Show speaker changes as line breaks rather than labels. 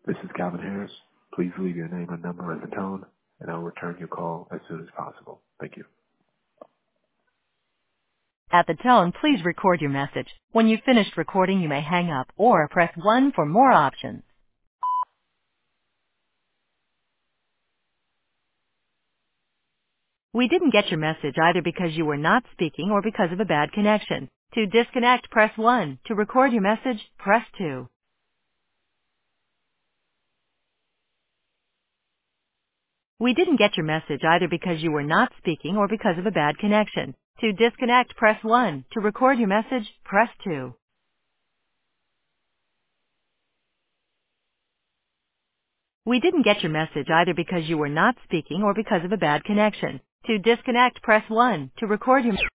This is Calvin Harris. Please leave your name and number at the tone, and I'll return your call as soon as possible. Thank you.
At the tone, please record your message. When you've finished recording, you may hang up or press 1 for more options. We didn't get your message either because you were not speaking or because of a bad connection. To disconnect, press 1. To record your message, press 2. We didn't get your message either because you were not speaking or because of a bad connection. To disconnect, press 1. To record your message, press 2. We didn't get your message either because you were not speaking or because of a bad connection. To disconnect, press 1. To record your